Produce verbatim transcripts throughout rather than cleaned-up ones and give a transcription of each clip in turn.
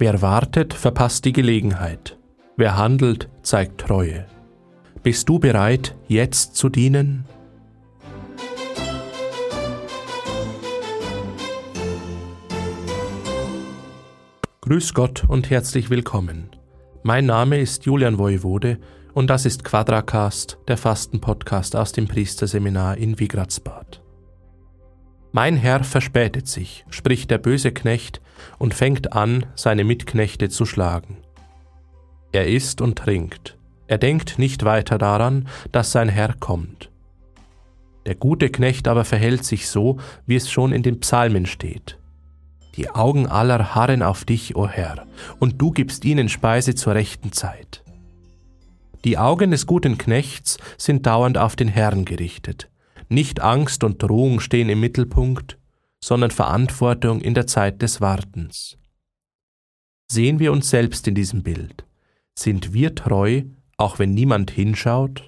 Wer wartet, verpasst die Gelegenheit. Wer handelt, zeigt Treue. Bist du bereit, jetzt zu dienen? Grüß Gott und herzlich willkommen. Mein Name ist Julian Woivode und das ist Quadracast, der Fastenpodcast aus dem Priesterseminar in Wigratzbad. Mein Herr verspätet sich, spricht der böse Knecht und fängt an, seine Mitknechte zu schlagen. Er isst und trinkt. Er denkt nicht weiter daran, dass sein Herr kommt. Der gute Knecht aber verhält sich so, wie es schon in den Psalmen steht. Die Augen aller harren auf dich, o Herr, und du gibst ihnen Speise zur rechten Zeit. Die Augen des guten Knechts sind dauernd auf den Herrn gerichtet. Nicht Angst und Drohung stehen im Mittelpunkt, sondern Verantwortung in der Zeit des Wartens. Sehen wir uns selbst in diesem Bild. Sind wir treu, auch wenn niemand hinschaut?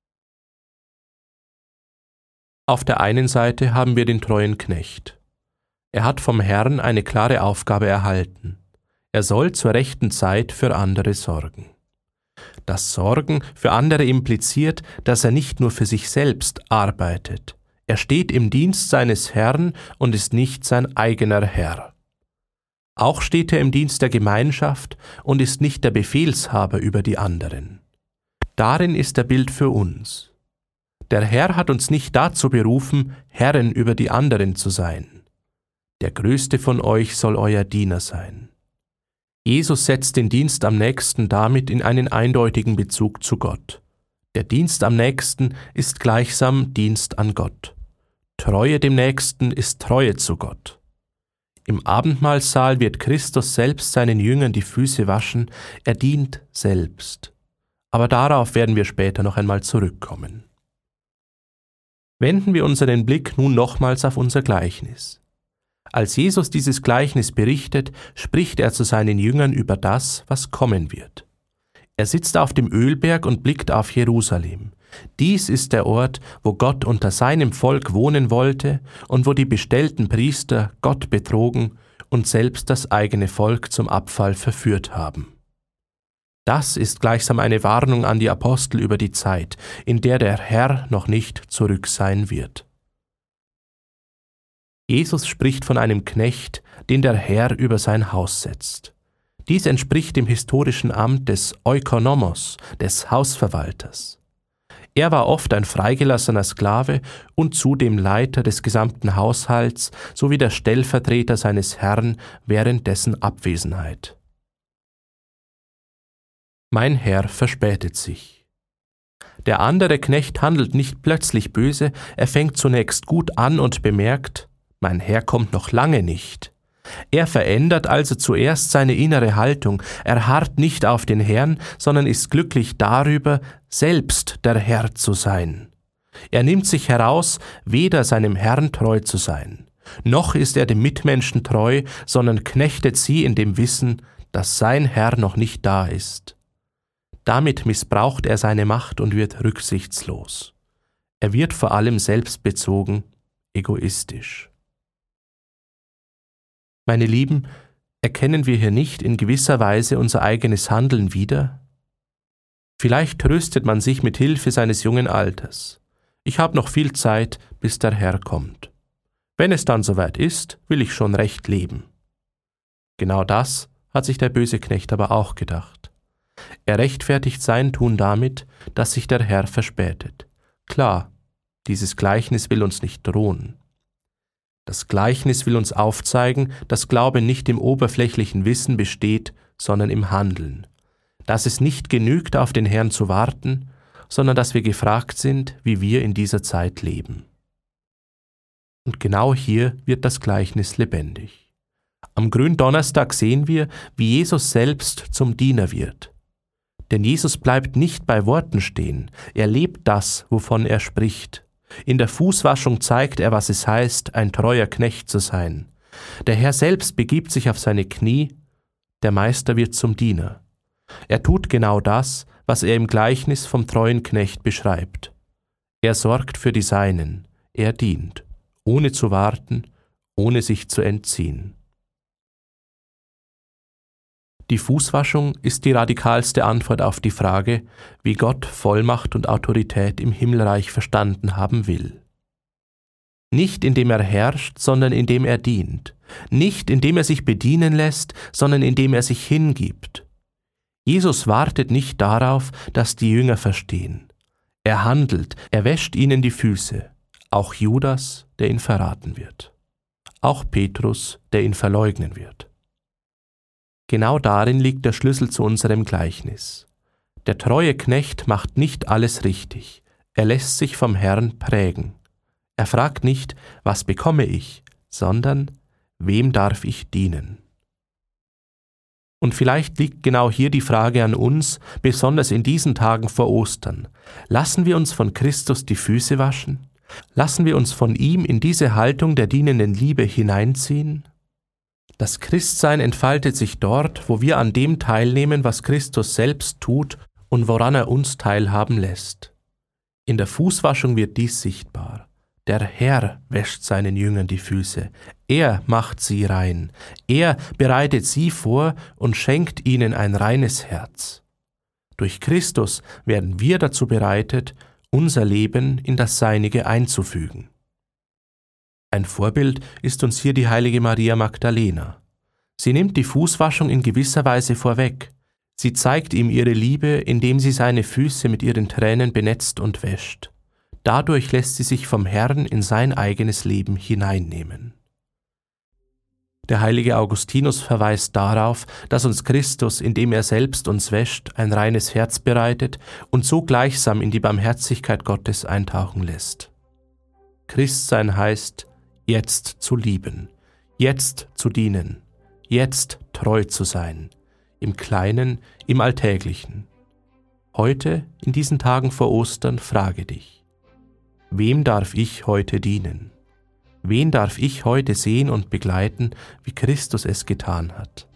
Auf der einen Seite haben wir den treuen Knecht. Er hat vom Herrn eine klare Aufgabe erhalten. Er soll zur rechten Zeit für andere sorgen. Das Sorgen für andere impliziert, dass er nicht nur für sich selbst arbeitet. Er steht im Dienst seines Herrn und ist nicht sein eigener Herr. Auch steht er im Dienst der Gemeinschaft und ist nicht der Befehlshaber über die anderen. Darin ist er Bild für uns. Der Herr hat uns nicht dazu berufen, Herren über die anderen zu sein. Der Größte von euch soll euer Diener sein. Jesus setzt den Dienst am Nächsten damit in einen eindeutigen Bezug zu Gott. Der Dienst am Nächsten ist gleichsam Dienst an Gott. Treue dem Nächsten ist Treue zu Gott. Im Abendmahlsaal wird Christus selbst seinen Jüngern die Füße waschen, er dient selbst. Aber darauf werden wir später noch einmal zurückkommen. Wenden wir unseren Blick nun nochmals auf unser Gleichnis. Als Jesus dieses Gleichnis berichtet, spricht er zu seinen Jüngern über das, was kommen wird. Er sitzt auf dem Ölberg und blickt auf Jerusalem. Dies ist der Ort, wo Gott unter seinem Volk wohnen wollte und wo die bestellten Priester Gott betrogen und selbst das eigene Volk zum Abfall verführt haben. Das ist gleichsam eine Warnung an die Apostel über die Zeit, in der der Herr noch nicht zurück sein wird. Jesus spricht von einem Knecht, den der Herr über sein Haus setzt. Dies entspricht dem historischen Amt des Oikonomos, des Hausverwalters. Er war oft ein freigelassener Sklave und zudem Leiter des gesamten Haushalts sowie der Stellvertreter seines Herrn während dessen Abwesenheit. Mein Herr verspätet sich. Der andere Knecht handelt nicht plötzlich böse, er fängt zunächst gut an und bemerkt, mein Herr kommt noch lange nicht. Er verändert also zuerst seine innere Haltung. Er harrt nicht auf den Herrn, sondern ist glücklich darüber, selbst der Herr zu sein. Er nimmt sich heraus, weder seinem Herrn treu zu sein, noch ist er dem Mitmenschen treu, sondern knechtet sie in dem Wissen, dass sein Herr noch nicht da ist. Damit missbraucht er seine Macht und wird rücksichtslos. Er wird vor allem selbstbezogen, egoistisch. Meine Lieben, erkennen wir hier nicht in gewisser Weise unser eigenes Handeln wieder? Vielleicht tröstet man sich mit Hilfe seines jungen Alters. Ich habe noch viel Zeit, bis der Herr kommt. Wenn es dann soweit ist, will ich schon recht leben. Genau das hat sich der böse Knecht aber auch gedacht. Er rechtfertigt sein Tun damit, dass sich der Herr verspätet. Klar, dieses Gleichnis will uns nicht drohen. Das Gleichnis will uns aufzeigen, dass Glaube nicht im oberflächlichen Wissen besteht, sondern im Handeln. Dass es nicht genügt, auf den Herrn zu warten, sondern dass wir gefragt sind, wie wir in dieser Zeit leben. Und genau hier wird das Gleichnis lebendig. Am Gründonnerstag sehen wir, wie Jesus selbst zum Diener wird. Denn Jesus bleibt nicht bei Worten stehen, er lebt das, wovon er spricht. In der Fußwaschung zeigt er, was es heißt, ein treuer Knecht zu sein. Der Herr selbst begibt sich auf seine Knie, der Meister wird zum Diener. Er tut genau das, was er im Gleichnis vom treuen Knecht beschreibt. Er sorgt für die Seinen, er dient, ohne zu warten, ohne sich zu entziehen. Die Fußwaschung ist die radikalste Antwort auf die Frage, wie Gott Vollmacht und Autorität im Himmelreich verstanden haben will. Nicht indem er herrscht, sondern indem er dient. Nicht indem er sich bedienen lässt, sondern indem er sich hingibt. Jesus wartet nicht darauf, dass die Jünger verstehen. Er handelt, er wäscht ihnen die Füße, auch Judas, der ihn verraten wird. Auch Petrus, der ihn verleugnen wird. Genau darin liegt der Schlüssel zu unserem Gleichnis. Der treue Knecht macht nicht alles richtig. Er lässt sich vom Herrn prägen. Er fragt nicht, was bekomme ich, sondern wem darf ich dienen? Und vielleicht liegt genau hier die Frage an uns, besonders in diesen Tagen vor Ostern. Lassen wir uns von Christus die Füße waschen? Lassen wir uns von ihm in diese Haltung der dienenden Liebe hineinziehen? Das Christsein entfaltet sich dort, wo wir an dem teilnehmen, was Christus selbst tut und woran er uns teilhaben lässt. In der Fußwaschung wird dies sichtbar. Der Herr wäscht seinen Jüngern die Füße. Er macht sie rein. Er bereitet sie vor und schenkt ihnen ein reines Herz. Durch Christus werden wir dazu bereitet, unser Leben in das Seinige einzufügen. Ein Vorbild ist uns hier die heilige Maria Magdalena. Sie nimmt die Fußwaschung in gewisser Weise vorweg. Sie zeigt ihm ihre Liebe, indem sie seine Füße mit ihren Tränen benetzt und wäscht. Dadurch lässt sie sich vom Herrn in sein eigenes Leben hineinnehmen. Der heilige Augustinus verweist darauf, dass uns Christus, indem er selbst uns wäscht, ein reines Herz bereitet und so gleichsam in die Barmherzigkeit Gottes eintauchen lässt. Christsein heißt, jetzt zu lieben, jetzt zu dienen, jetzt treu zu sein, im Kleinen, im Alltäglichen. Heute, in diesen Tagen vor Ostern, frage dich: Wem darf ich heute dienen? Wen darf ich heute sehen und begleiten, wie Christus es getan hat?